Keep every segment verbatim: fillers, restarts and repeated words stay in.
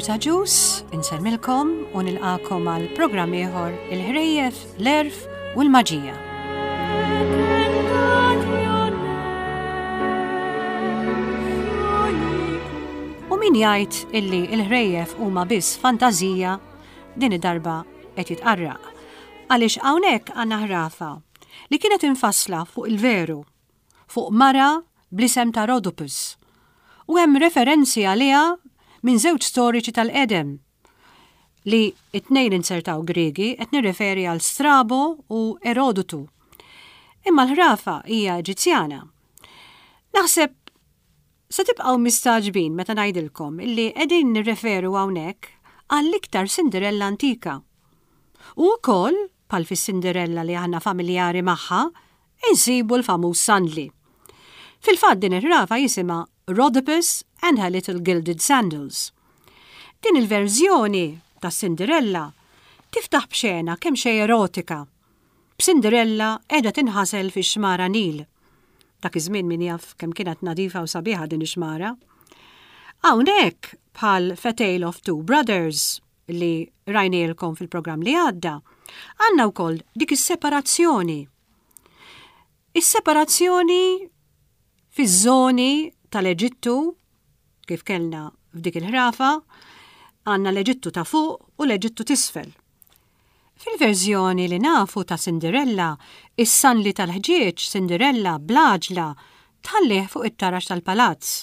Marta Ġus, inselmilkom u nilqakom għal programm ieħor il-ħrejjef, l-erf u l-maġija. U min jgħid illi l-ħrejjef huma biss fantażija, din id-darba qed jitqarraq. Għaliex hawnhekk għandna ħrafa li kienet infassla fuq il-veru, fuq mara bl-isem ta' Rhodopus. U hemm referenzi għaliha minn żewġ storiċi tal-qedem li it-tnejn insertaw Griegi qed nirreferi għal Strabo u Erodotu. Imma l-ħrafa hija Eġizzjana. Naħseb se tibqgħu mistaġbin meta ngħidilkom illi qegħdin nirreferu hawnhekk għall-iktar Cinderella antika. U wkoll bħal fis-Cinderella li aħna familjari magħha insibu l-famuż Sandli. Fil-fatt din ir-rafa jisimha Rhodopus and her little gilded sandals. Din il-verżjoni ta' Cinderella tiftaħ b'xena kemm xejn erotika. B'Cinderella qiegħda tinħasel fix-xmara Nil. Dak iż-żmien min jaf kemm kienet nadifa u sabiħa din ix-xmara. Hawnhekk bħal A Tale of Two Brothers li rajnielkom fil-programm li għadda, għandna wkoll dik is-separazzjoni. Is-separazzjoni fiż-żoni tal-Eġittu, kif kellna f'dik il-ħrafa, għandna l-Eġittu ta' fuq u l-Eġittu t'isfel. Fil-verżjoni li nafu ta' Cinderella, is-Sanli tal-ħġieġ Cinderella blaġla tħallih fuq it-tarax tal-palazz.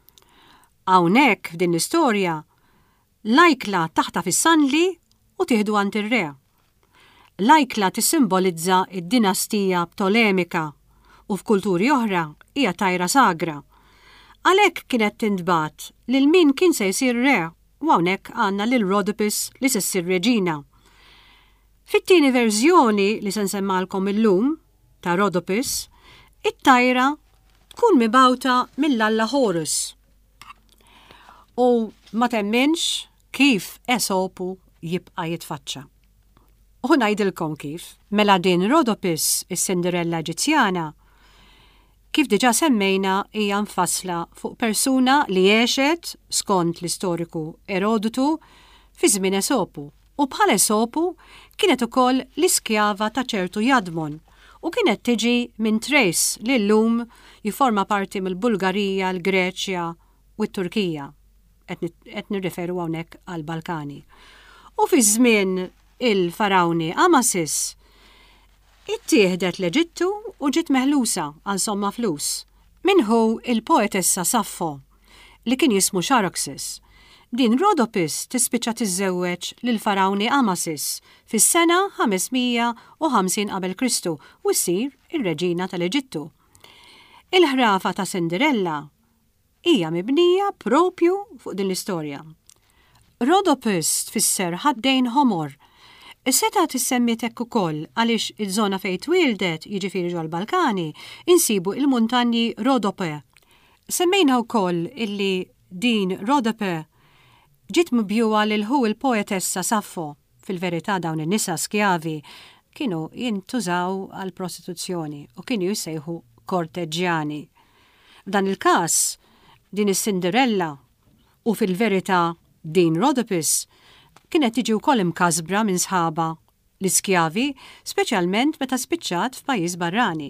Hawnhekk f'din l-istorja, l-ajkla taħta fis-Sanli u tieħdu għand ir-re. L-ajkla tissimbolizza id-dinastija Ptolemika u f'kulturi oħra hija tajra sagra. Għalhekk kienet tintbagħat lil min kien se jsir re u hawnhekk għandna lil Rhodopus li se ssir reġina. Fit-tieni verżjoni li se nsemmalkom illum ta' Rhodopus, it-tajra tkun mibgħuta mill-Alla Horus. U ma temminx kif Esopu jibqa' jitfaċċa. U ngħidilkom kif, mela din Rhodopus is-Cinderella Eġizzjana kif diġà semmejna hija mfassla fuq persuna li għexet skont l-istoriku Erodotu fi żmien Esopu. U bħal Esopu kienet ukoll l-iskjava ta' ċertu Jadmon u kienet tiġi minn Thrace li llum jiforma parti mill-Bulgarija, l-Greċja u t-Turkija. Qed nirreferu hawnhekk għall-Balkani. U fi żmien il-Farawni Amasis ittieħdet l-Eġittu u ġiet meħlusa għal somma flus. Minħu il-poetessa Saffo li kien jismu Xaroxis. Din Rhodopus tispiċċa tiżżewweġ lil Farawni Amasis fis-sena ħamesmija u ħamsin qabel Kristu u ssir ir-reġina tal-Eġittu. Il-ħrafa ta' Cinderella hija mibnija propju fuq din l-istorja. Rhodopus tfisser ħaddejn ħomor. Is-seta tissemmiet hekk ukoll għaliex iż-żona fejn twieldet, jiġifieri ġol Balkani, insibu il-muntanji Rhodope. Semmejna wkoll illi din Rhodope ġiet mibjuwa lil hu il-poetessa Saffo. Fil-verità dawn in-nisa skjavi kienu jintużaw għal prostituzzjoni u kienu jissejħu korteġġjani. F'dan il-każ din is-Cinderella u fil-verità din Rhodopus kienet tiġi wkoll imkasbra minn sħaba l-iskjavi, speċjalment meta spiċċat f'pajjiż barrani.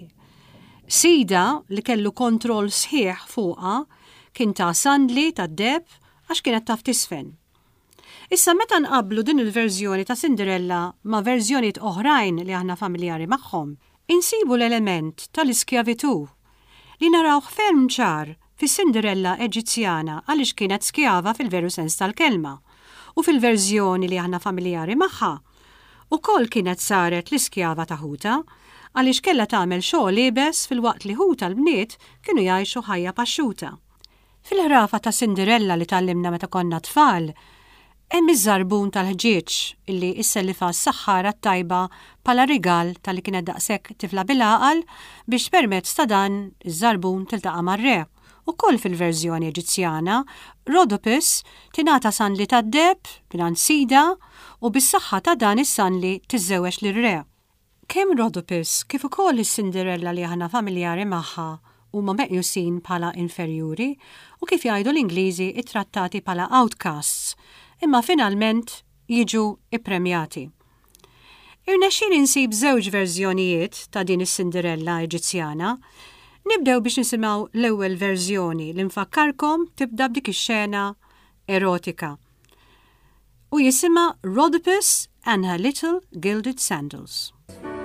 Sida li kellu kontroll sħiħ fuqha kien ta' Sandli tad-deb għax kienet taf tisfen. Issa meta nqabblu din il-verżjoni ta' Cinderella ma' verżjonijiet oħrajn li aħna familjari magħhom, insibu l-element tal-iskjavitu li narawh ferm ċar fis-Cinderella Eġizzjana għaliex kienet skjava fil-veru sens tal-kelma. U fil-verżjoni li aħna familjari magħha, ukoll kienet saret l-iskjava ta' Ħuta għaliex kellha tagħmel xogħol liebes fil-waqt li Ħuta l-bniet kienu jgħixu ħajja paxxuta. Fil-ħrafa ta' Cinderella li tallimna meta konna tfal, hemm iż-żarbun tal-ħġieġ illi issellifa s-saħħara t-tajba bħala rigal tal-li kienet daqshekk tifla bil-għaqal biex permezz ta' dan iż-żarbun tiltaqa' mar-re. Ukoll fil-verżjoni Eġizzjana, Rhodopus tingħata Sanli tad-deb mingħand Sida u bis-saħħa ta' dan is-Sanli tiżżewweġ lir-re. Kemm Rhodopus kif ukoll is-Cinderella li aħna familjari magħha huma meqjusin bħala inferjuri u kif jgħidu l-Ingliżi ittrattati bħala outcasts, imma finalment jiġu ippremjati. Irnexxieli insib żewġ verżjonijiet ta' din is-Cinderella Eġizzjana. Nibdew biex nisimgħu l-ewwel verżjoni li nfakkarkom tibda b'dik ix-xena erotika. U jisimha Rhodopis and her little gilded sandals.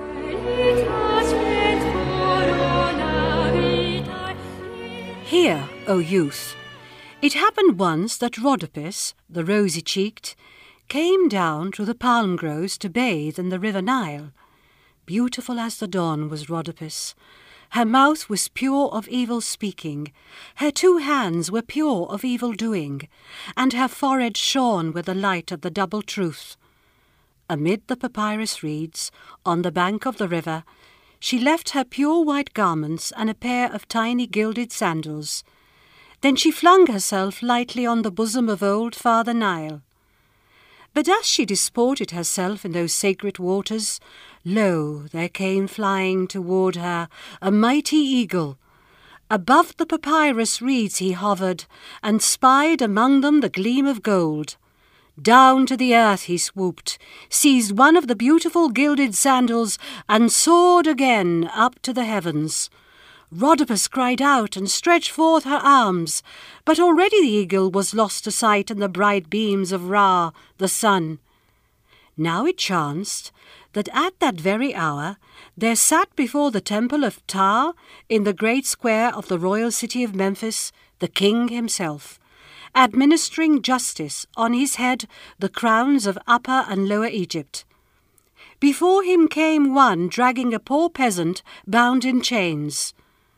Hear, O youth, it happened once that Rhodopis, the rosy-cheeked, came down through the palm groves to bathe in the river Nile. Beautiful as the dawn was Rhodopis. Her mouth was pure of evil speaking, her two hands were pure of evil doing, and her forehead shone with the light of the double truth. Amid the papyrus reeds, on the bank of the river, she left her pure white garments and a pair of tiny gilded sandals. Then she flung herself lightly on the bosom of old Father Nile. But as she disported herself in those sacred waters, lo, there came flying toward her a mighty eagle. Above the papyrus reeds he hovered, and spied among them the gleam of gold. Down to the earth he swooped, seized one of the beautiful gilded sandals, and soared again up to the heavens. Rhodopis cried out and stretched forth her arms, but already the eagle was lost to sight in the bright beams of Ra, the sun. Now it chanced that at that very hour there sat before the temple of Ptah, in the great square of the royal city of Memphis, the king himself, administering justice on his head the crowns of Upper and Lower Egypt. Before him came one dragging a poor peasant bound in chains.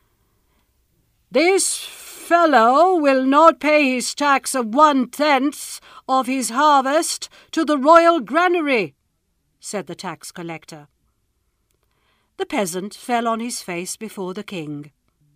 "This fellow will not pay his tax of one-tenth of his harvest to the royal granary," said the tax collector. The peasant fell on his face before the king.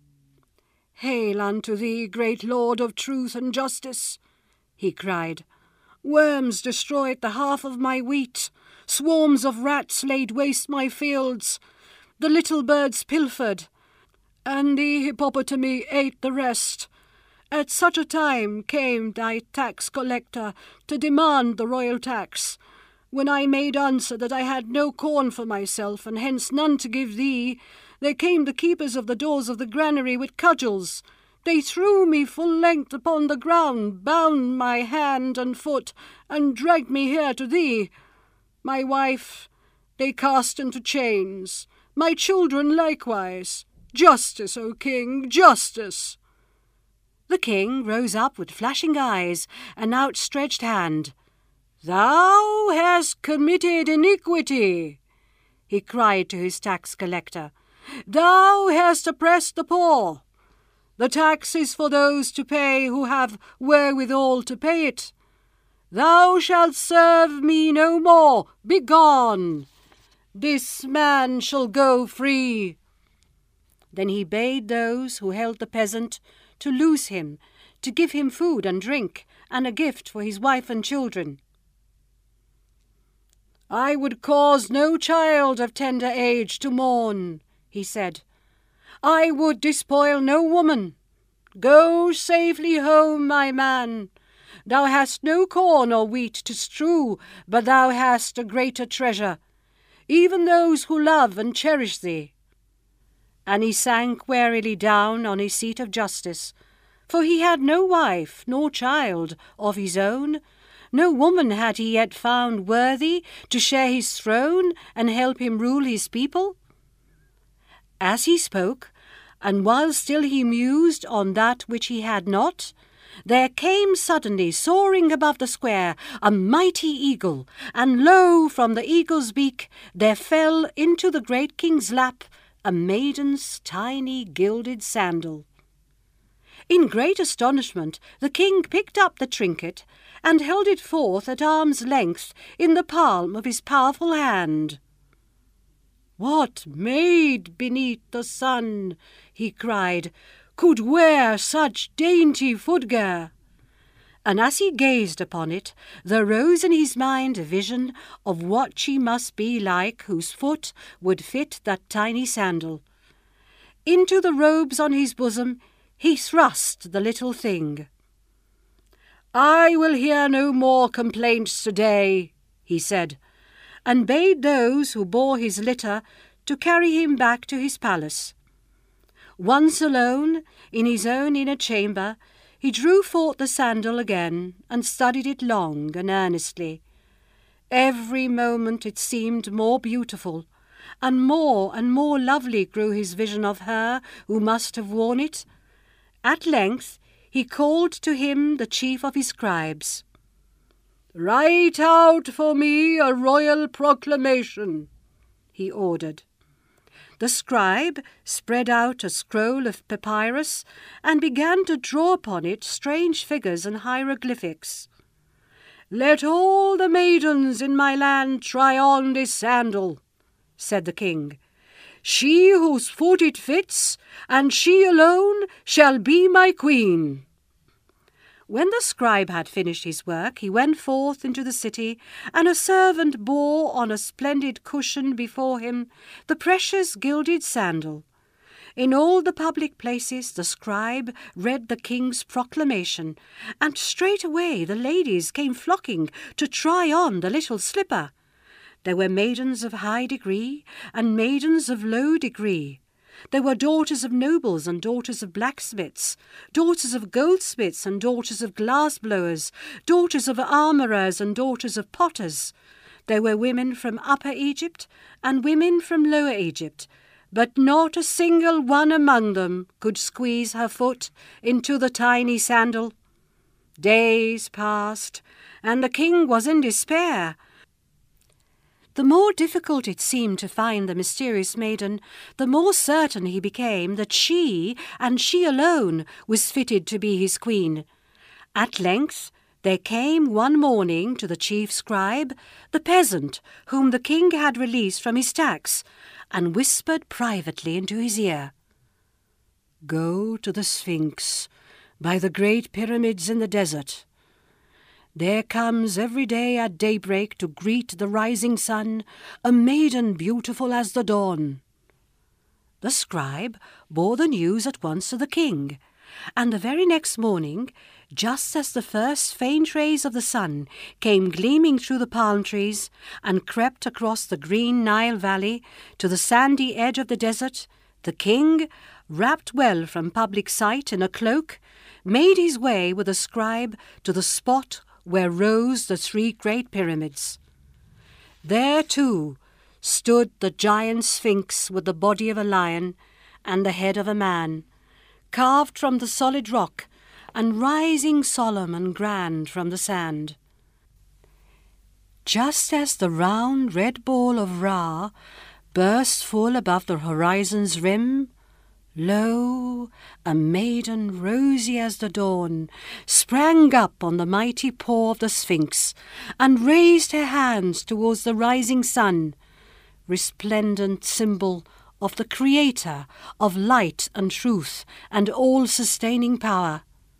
"Hail unto thee, great Lord of truth and justice," he cried. "Worms destroyed the half of my wheat, swarms of rats laid waste my fields, the little birds pilfered, and the hippopotami ate the rest. At such a time came thy tax collector to demand the royal tax. When I made answer that I had no corn for myself, and hence none to give thee, there came the keepers of the doors of the granary with cudgels. They threw me full length upon the ground, bound my hand and foot, and dragged me here to thee. My wife they cast into chains, my children likewise. Justice, O king, justice!" The king rose up with flashing eyes and outstretched hand. "Thou hast committed iniquity," he cried to his tax collector. "Thou hast oppressed the poor. The tax is for those to pay who have wherewithal to pay it. Thou shalt serve me no more. Begone! This man shall go free." Then he bade those who held the peasant to loose him, to give him food and drink, and a gift for his wife and children. "I would cause no child of tender age to mourn," he said. "I would despoil no woman. Go safely home, my man. Thou hast no corn or wheat to strew, but thou hast a greater treasure, even those who love and cherish thee." And he sank wearily down on his seat of justice, for he had no wife nor child of his own. No woman had he yet found worthy to share his throne and help him rule his people. As he spoke, and while still he mused on that which he had not, there came suddenly, soaring above the square, a mighty eagle, and lo, from the eagle's beak there fell into the great king's lap a maiden's tiny gilded sandal. In great astonishment the king picked up the trinket and held it forth at arm's length in the palm of his powerful hand. "What maid beneath the sun," he cried, "could wear such dainty footgear?" And as he gazed upon it, there rose in his mind a vision of what she must be like whose foot would fit that tiny sandal. Into the robes on his bosom he thrust the little thing. I will hear no more complaints today, he said, and bade those who bore his litter to carry him back to his palace. Once alone, in his own inner chamber, he drew forth the sandal again and studied it long and earnestly. Every moment it seemed more beautiful, and more and more lovely grew his vision of her who must have worn it. At length he called to him the chief of his scribes. "Write out for me a royal proclamation," he ordered. The scribe spread out a scroll of papyrus and began to draw upon it strange figures and hieroglyphics. "Let all the maidens in my land try on this sandal," said the king. "She whose foot it fits, and she alone, shall be my queen." When the scribe had finished his work, he went forth into the city, and a servant bore on a splendid cushion before him the precious gilded sandal. In all the public places the scribe read the king's proclamation, and straightway the ladies came flocking to try on the little slipper. There were maidens of high degree and maidens of low degree. There were daughters of nobles and daughters of blacksmiths, daughters of goldsmiths and daughters of glass-blowers, daughters of armourers and daughters of potters. There were women from Upper Egypt and women from Lower Egypt, but not a single one among them could squeeze her foot into the tiny sandal. Days passed, and the king was in despair. The more difficult it seemed to find the mysterious maiden, the more certain he became that she, and she alone, was fitted to be his queen. At length there came one morning to the chief scribe the peasant whom the king had released from his tax, and whispered privately into his ear, "Go to the Sphinx, by the great pyramids in the desert. There comes every day at daybreak to greet the rising sun a maiden beautiful as the dawn." The scribe bore the news at once to the king, and the very next morning, just as the first faint rays of the sun came gleaming through the palm trees and crept across the green Nile valley to the sandy edge of the desert, the king, wrapped well from public sight in a cloak, made his way with the scribe to the spot where rose the three great pyramids. There, too, stood the giant Sphinx with the body of a lion and the head of a man, carved from the solid rock and rising solemn and grand from the sand. Just as the round red ball of Ra burst full above the horizon's rim, lo, a maiden rosy as the dawn sprang up on the mighty paw of the Sphinx and raised her hands towards the rising sun, resplendent symbol of the Creator of light and truth and all-sustaining power.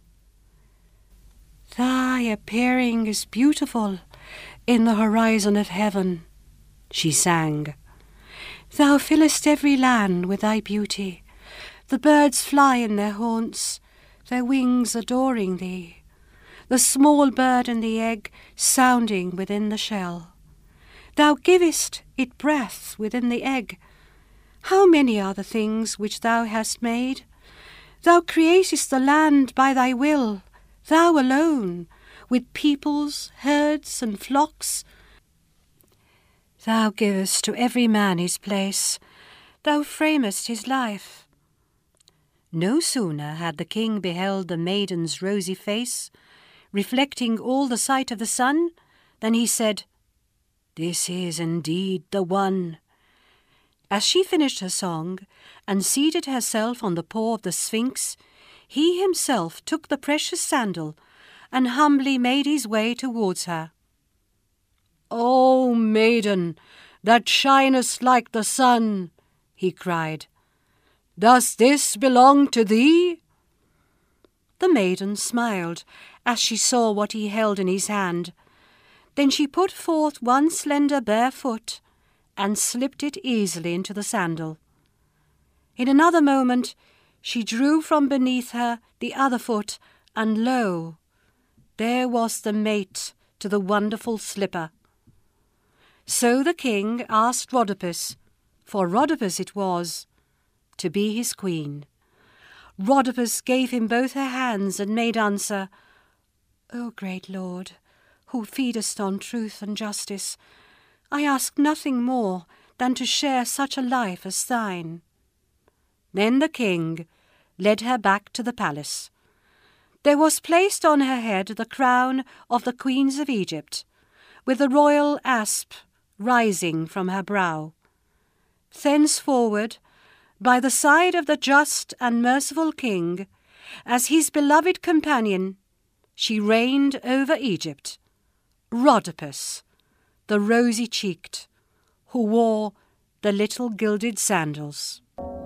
"Thy appearing is beautiful in the horizon of heaven," she sang. "Thou fillest every land with thy beauty. The birds fly in their haunts, their wings adoring thee, the small bird in the egg sounding within the shell. Thou givest it breath within the egg. How many are the things which thou hast made? Thou createst the land by thy will, thou alone, with peoples, herds, and flocks. Thou givest to every man his place, thou framest his life." No sooner had the king beheld the maiden's rosy face, reflecting all the sight of the sun, than he said, "This is indeed the one." As she finished her song and seated herself on the paw of the Sphinx, he himself took the precious sandal and humbly made his way towards her. "O maiden, that shinest like the sun," he cried, "does this belong to thee?" The maiden smiled as she saw what he held in his hand. Then she put forth one slender bare foot and slipped it easily into the sandal. In another moment she drew from beneath her the other foot, and lo, there was the mate to the wonderful slipper. So the king asked Rhodopis, for Rhodopis it was, to be his queen. Rhodopis gave him both her hands and made answer, O great lord, who feedest on truth and justice, I ask nothing more than to share such a life as thine. Then the king led her back to the palace. There was placed on her head the crown of the queens of Egypt, with the royal asp rising from her brow. Thenceforward, by the side of the just and merciful king, as his beloved companion, she reigned over Egypt, Rhodopis, the rosy-cheeked, who wore the little gilded sandals.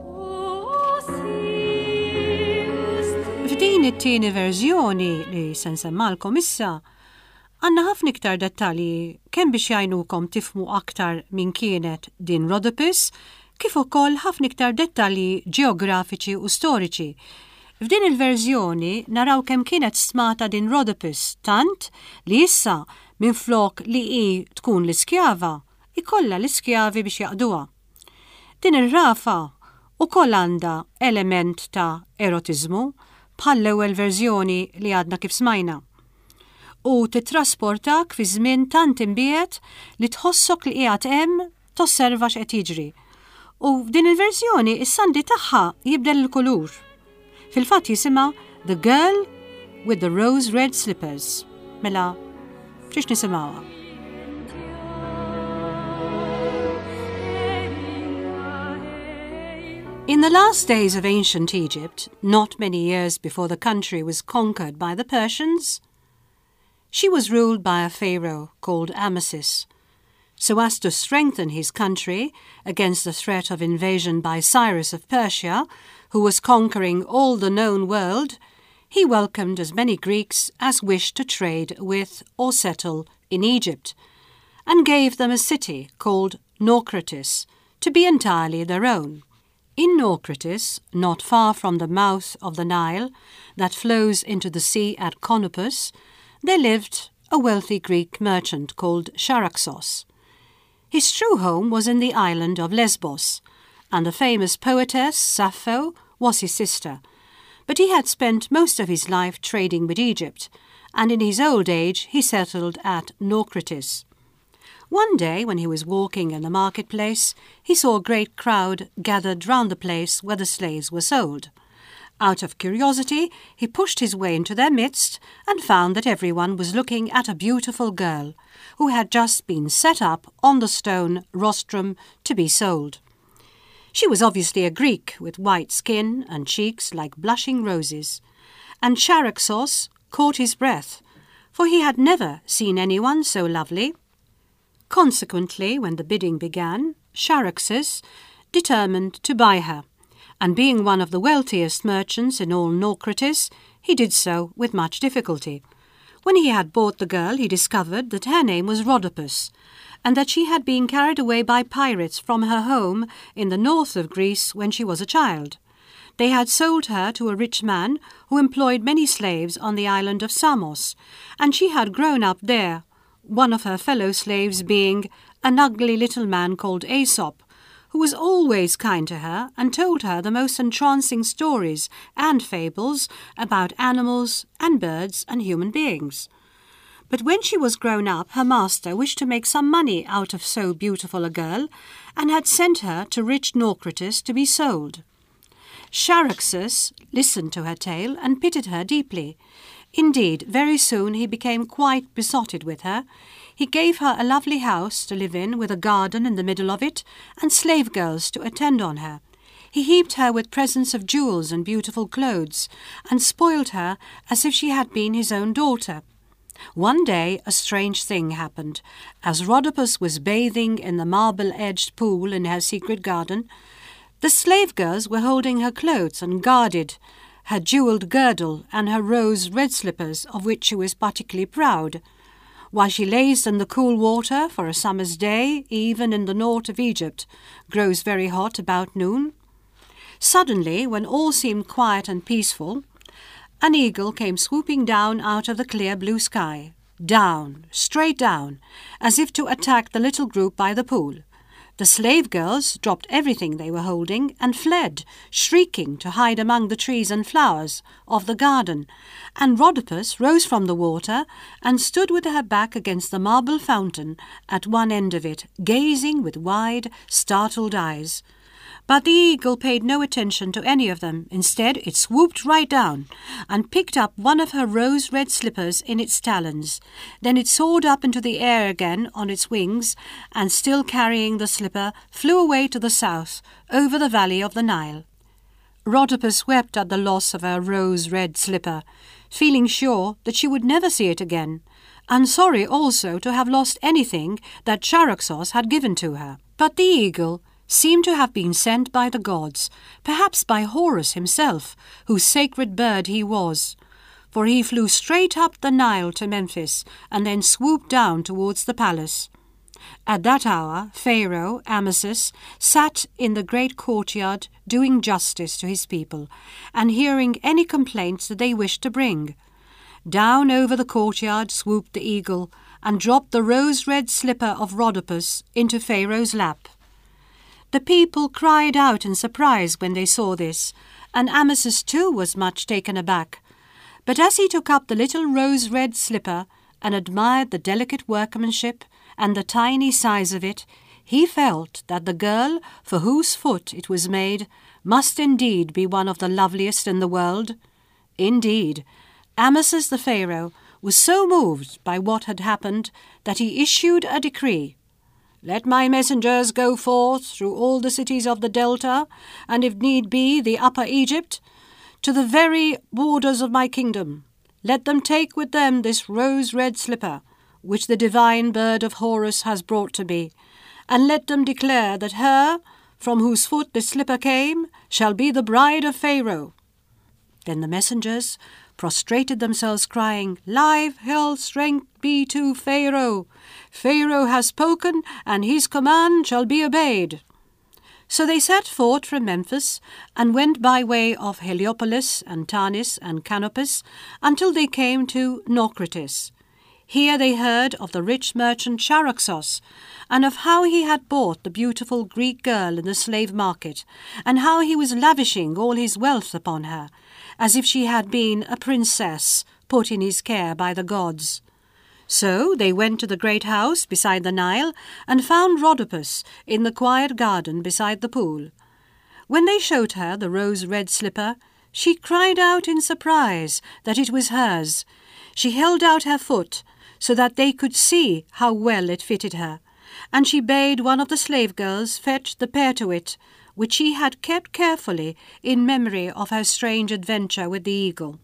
F'din it-tieni verżjoni li se nsemmalkom issa, għandna ħafna iktar dettalji kemm biex jgħinukom tifhmu aktar min kienet din Rhodopis, kif ukoll ħafna iktar dettalji ġeografiċi u storiċi. F'din il-verżjoni naraw kemm kienet smata din Rhodopis tant li issa minflok li hi tkun l-iskjava, ikollha l-iskjavi biex jaqduha. Din ir-rafa ukoll għandha element ta' erotiżmu bħal l-ewwel verżjoni li għadna kif smajna. U titrasportak fi żmien tant imbiegħed li tħossok li qiegħed hemm tosserva x'qed jiġri. U f'din il-verżjoni is-sandi tagħha jibdel il-kulur. Fil-fatt jisimha The Girl with the Rose Red Slippers. Mela, xiex nisimgħuha. In the last days of ancient Egypt, not many years before the country was conquered by the Persians, she was ruled by a pharaoh called Amasis. So as to strengthen his country against the threat of invasion by Cyrus of Persia, who was conquering all the known world, he welcomed as many Greeks as wished to trade with or settle in Egypt, and gave them a city called Naucratis to be entirely their own. In Naucratis, not far from the mouth of the Nile that flows into the sea at Conopus, there lived a wealthy Greek merchant called Charaxos. His true home was in the island of Lesbos, and the famous poetess Sappho was his sister. But he had spent most of his life trading with Egypt, and in his old age he settled at Naucratis. One day, when he was walking in the marketplace, he saw a great crowd gathered round the place where the slaves were sold. Out of curiosity, he pushed his way into their midst and found that everyone was looking at a beautiful girl who had just been set up on the stone rostrum to be sold. She was obviously a Greek with white skin and cheeks like blushing roses, and Charaxos caught his breath, for he had never seen anyone so lovely. Consequently, when the bidding began, Charaxos determined to buy her, and being one of the wealthiest merchants in all Naucratis, he did so with much difficulty. When he had bought the girl, he discovered that her name was Rhodopis, and that she had been carried away by pirates from her home in the north of Greece when she was a child. They had sold her to a rich man who employed many slaves on the island of Samos, and she had grown up there, one of her fellow slaves being an ugly little man called Aesop, who was always kind to her and told her the most entrancing stories and fables about animals and birds and human beings. But when she was grown up, her master wished to make some money out of so beautiful a girl, and had sent her to rich Naucratis to be sold. Charaxos listened to her tale and pitied her deeply. Indeed, very soon he became quite besotted with her. He gave her a lovely house to live in with a garden in the middle of it and slave girls to attend on her. He heaped her with presents of jewels and beautiful clothes, and spoiled her as if she had been his own daughter. One day a strange thing happened. As Rhodopis was bathing in the marble-edged pool in her secret garden, the slave girls were holding her clothes and guarded her jewelled girdle and her rose-red slippers, of which she was particularly proud. While she lays in the cool water for a summer's day, even in the north of Egypt, grows very hot about noon. Suddenly, when all seemed quiet and peaceful, An eagle came swooping down out of the clear blue sky, down, straight down, as if to attack the little group by the pool. The slave girls dropped everything they were holding and fled, shrieking, to hide among the trees and flowers of the garden, and Rhodopus rose from the water and stood with her back against the marble fountain at one end of it, gazing with wide, startled eyes. But the eagle paid no attention to any of them. Instead, it swooped right down and picked up one of her rose-red slippers in its talons. Then it soared up into the air again on its wings, and still carrying the slipper, flew away to the south, over the valley of the Nile. Rhodopus wept at the loss of her rose-red slipper, feeling sure that she would never see it again, and sorry also to have lost anything that Charaxos had given to her. But the eagle seemed to have been sent by the gods, perhaps by Horus himself, whose sacred bird he was, for he flew straight up the Nile to Memphis and then swooped down towards the palace. At that hour, Pharaoh, Amasis, sat in the great courtyard doing justice to his people and hearing any complaints that they wished to bring. Down over the courtyard swooped the eagle and dropped the rose-red slipper of Rhodopus into Pharaoh's lap. The people cried out in surprise when they saw this, and Amasis too was much taken aback. But as he took up the little rose-red slipper and admired the delicate workmanship and the tiny size of it, he felt that the girl for whose foot it was made must indeed be one of the loveliest in the world. Indeed, Amasis the Pharaoh was so moved by what had happened that he issued a decree. "Let my messengers go forth through all the cities of the Delta, and if need be the Upper Egypt, to the very borders of my kingdom. Let them take with them this rose-red slipper, which the divine bird of Horus has brought to me, and let them declare that her, from whose foot the slipper came, shall be the bride of Pharaoh." Then the messengers prostrated themselves, crying, "Life, health, strength be to Pharaoh! Pharaoh has spoken, and his command shall be obeyed." So they set forth from Memphis, and went by way of Heliopolis and Tanis and Canopus, until they came to Naucratis. Here they heard of the rich merchant Charaxos, and of how he had bought the beautiful Greek girl in the slave market, and how he was lavishing all his wealth upon her, as if she had been a princess put in his care by the gods. So they went to the great house beside the Nile, and found Rhodopus in the quiet garden beside the pool. When they showed her the rose-red slipper, she cried out in surprise that it was hers. She held out her foot so that they could see how well it fitted her, and she bade one of the slave girls fetch the pear to it, which she had kept carefully in memory of her strange adventure with the eagle.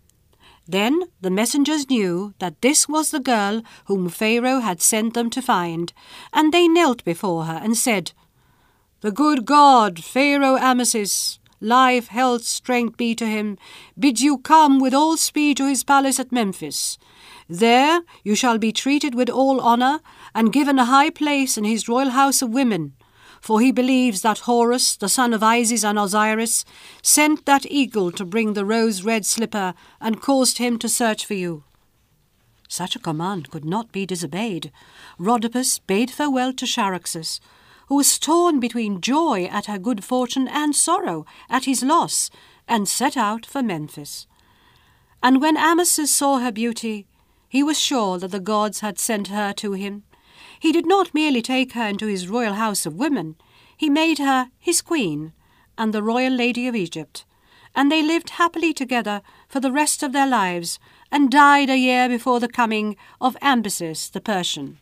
Then the messengers knew that this was the girl whom Pharaoh had sent them to find, and they knelt before her and said, "The good God, Pharaoh Amasis, life, health, strength be to him, bids you come with all speed to his palace at Memphis. There you shall be treated with all honour and given a high place in his royal house of women, for he believes that Horus, the son of Isis and Osiris, sent that eagle to bring the rose-red slipper and caused him to search for you." Such a command could not be disobeyed. Rhodopus bade farewell to Charaxus, who was torn between joy at her good fortune and sorrow at his loss, and set out for Memphis. And when Amasis saw her beauty, he was sure that the gods had sent her to him. He did not merely take her into his royal house of women, he made her his queen and the royal lady of Egypt, and they lived happily together for the rest of their lives, and died a year before the coming of Ambyses the Persian.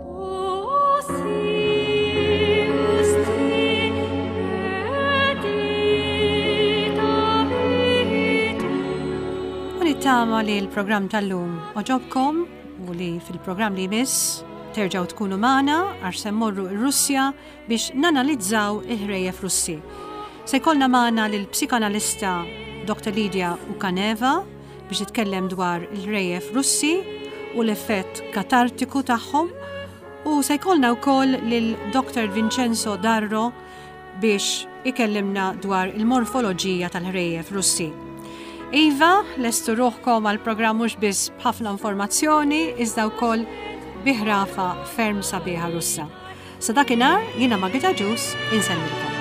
Tama li l-program tal-lum oġobkom u li fil-program li miss terġaw tkunu magħna għax se mmorru r-Russja biex nanalizzaw il-ħrejjef Russi. Se jkollna magħna lill-psikanalista Doktor Lidja Ukaneva biex jitkellem dwar il-ħrejjef Russi u l-effett katartiku tagħhom, u se jkollna wkoll lil-Doktor Vincenzo Darro biex ikellimna dwar il-morfoloġija tal-ħrejjef Russi. Iva, lestu ruħkom għal-programm mhux biss b'ħafna informazzjoni, iżda wkoll biħrafa ferm sabiħa Russa. Sa dakinhar jiena Magda Ġus insellilkom.